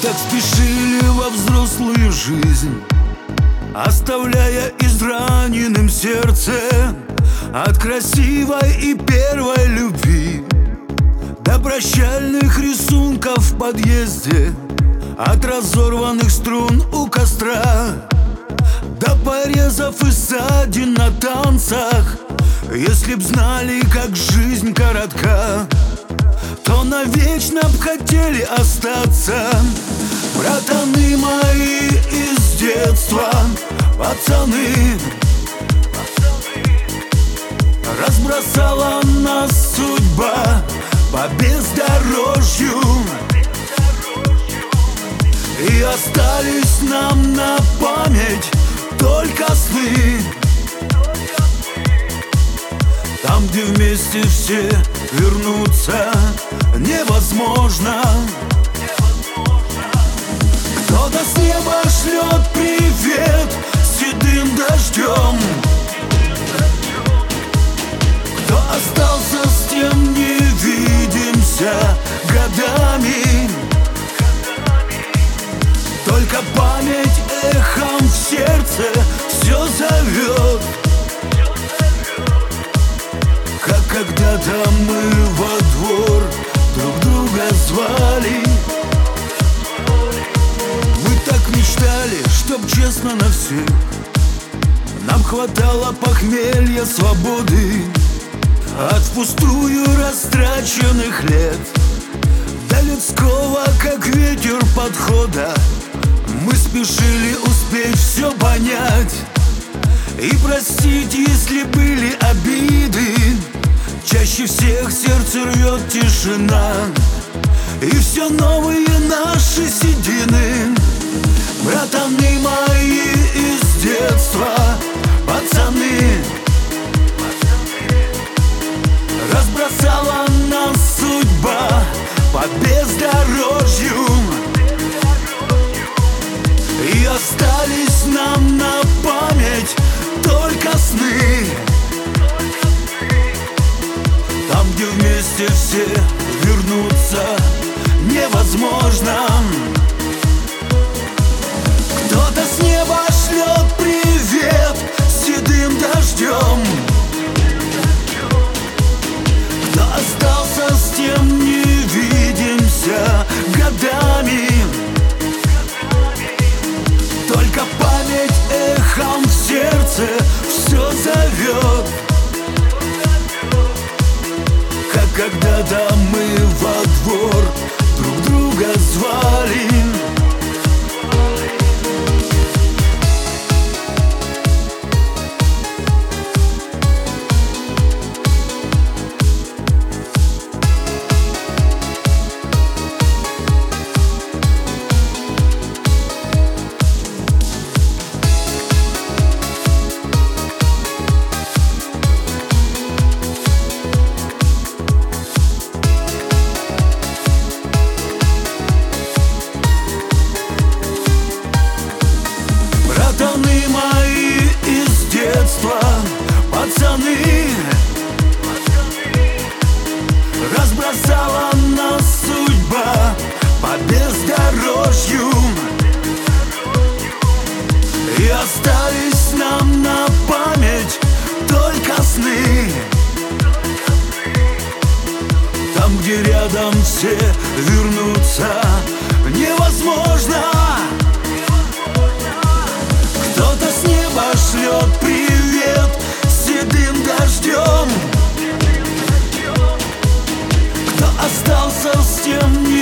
так спешили во взрослую жизнь, оставляя израненным сердце от красивой и первой любви до прощальных рисунков в подъезде, от разорванных струн у костра до порезов и ссадин на танцах. Если б знали, как жизнь коротка, то навечно б хотели остаться. Братаны мои из детства, пацаны, разбросала нас судьба по бездорожью, и остались нам на память только сны. Там, где вместе все вернуться невозможно. Кто-то с неба шлет привет седым дождем, кто остался с тем не видимся годами. Только память эхом в сердце все зовет, как когда-то мы во двор друг друга звали. Мы так мечтали, чтоб честно на всех, нам хватало похмелья, свободы от впустую растраченных лет, до людского, как ветер, подхода. Мы спешили успеть все понять и простить, если были обиды. Чаще всех сердце рвет тишина и все новые наши седины. Братаны мои из детства, пацаны, разбросала нас судьба по бездорожью, и остались нам на память только сны. Там, где вместе все вернуться невозможно. Кто-то с неба шлет привет седым дождем, кто остался с тем не видимся годами. Только память эхом в сердце все зовет, как когда-то мы во двор друг друга звали. Братаны мои из детства, пацаны, разбросала нас судьба по бездорожью, и остались нам на память только сны. Там, где рядом все вернуться невозможно. Кто-то с неба шлет привет седым дождем, кто остался с тем